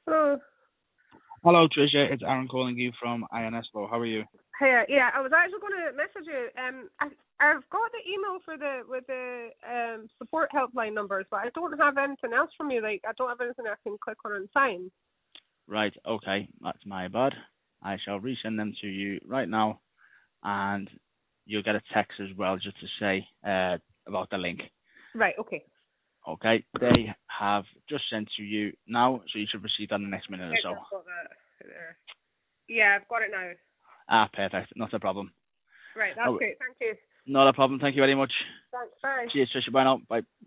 Oh, Hello, Tricia. It's Aaron calling you from INS Law. How are you? hey, yeah. I was actually going to message you. I've got the email for the with the support helpline numbers, but I don't have anything else from you. Like, I don't have anything I can click on and sign. Right, okay. That's my bad. I shall resend them to you right now, and you'll get a text as well just to say about the link. Right. Okay. Okay, they have just sent to you now, so you should receive that in the next minute or Yes, so. I've got that there. Yeah, I've got it now. Ah, perfect. Not a problem. Right. That's Oh, great. Thank you. not a problem. Thank you very much. Thanks. Bye. Cheers, Tricia. Bye now. Bye.